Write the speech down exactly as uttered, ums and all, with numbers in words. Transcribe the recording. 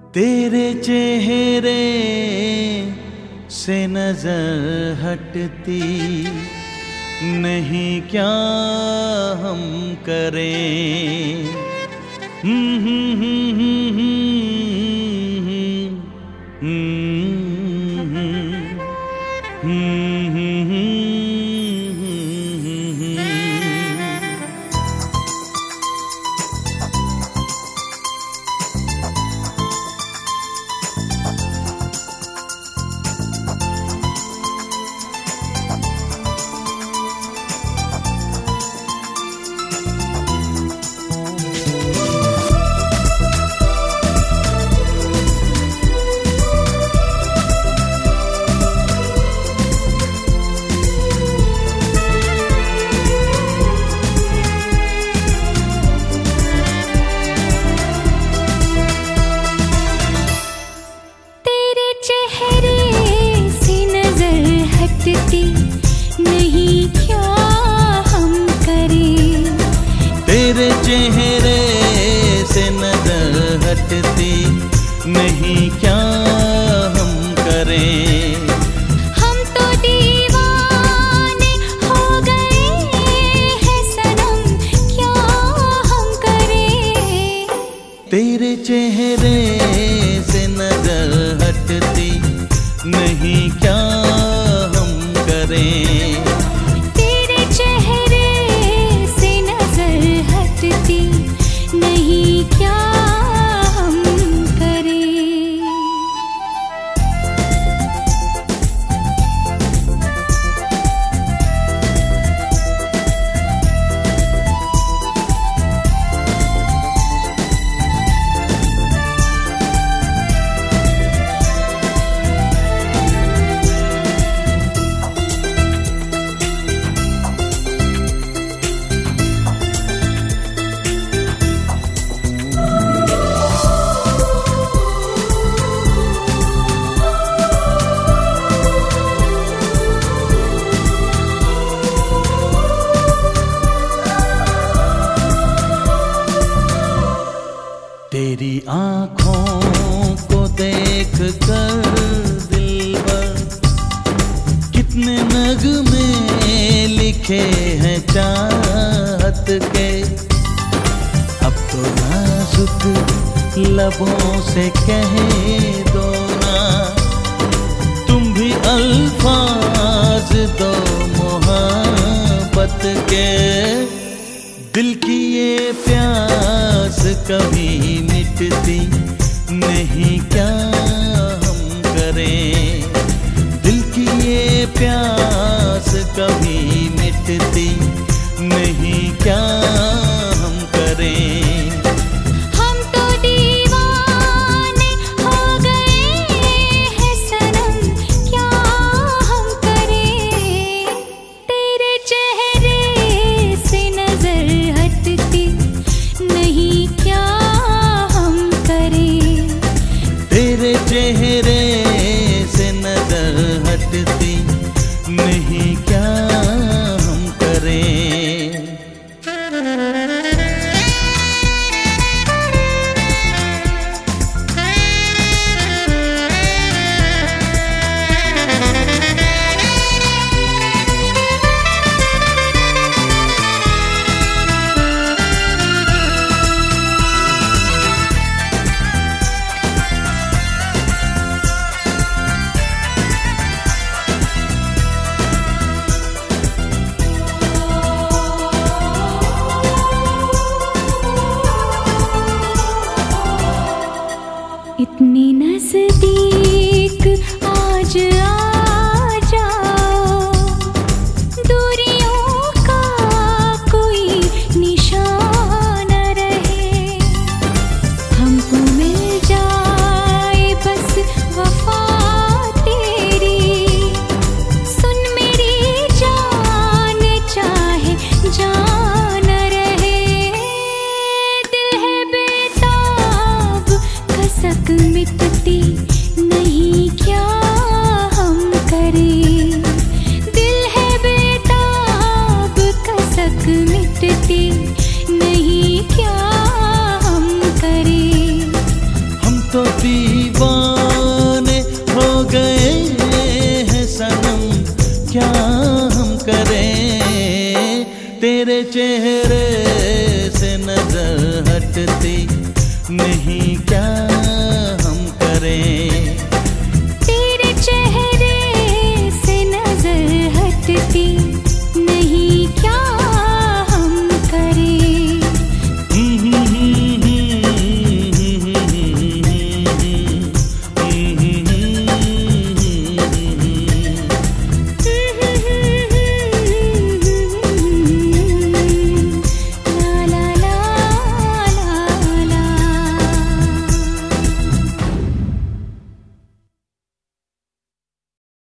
तेरे चेहरे से नजर हटती नहीं, क्या हम करें। हम्म हम्म हम्म हम्म हम्म हम्म। नहीं, क्या हम करें। तेरे चेहरे से नजर हटती नहीं, क्या हम करें। हम तो दीवाने हो गए हैं सनम, क्या हम करें। तेरे चेहरे से नजर हटती नहीं, क्या हम करें। तेरे चेहरे से नजर हटती नहीं, क्या हम करें। तेरी आँखों को देख कर दिलबर कितने नगमे लिखे हैं चाहत के। अब तो नाजुक लबों से कह दो ना, तुम भी अल्फाज दो मोहब्बत के। दिल की ये प्यास कभी मिटती नहीं, क्या हम करें। दिल की ये प्यास कभी मिटती नहीं, क्या हम करें। हम तो दीवाने हो गए हैं सनम, क्या हम करें। तेरे चेहरे से नजर हटती नहीं, क्या हम करें। तेरे चेहरे से नजर हटती नहीं, क्या हम करें। करें, तेरे चेहरे से नजर हटती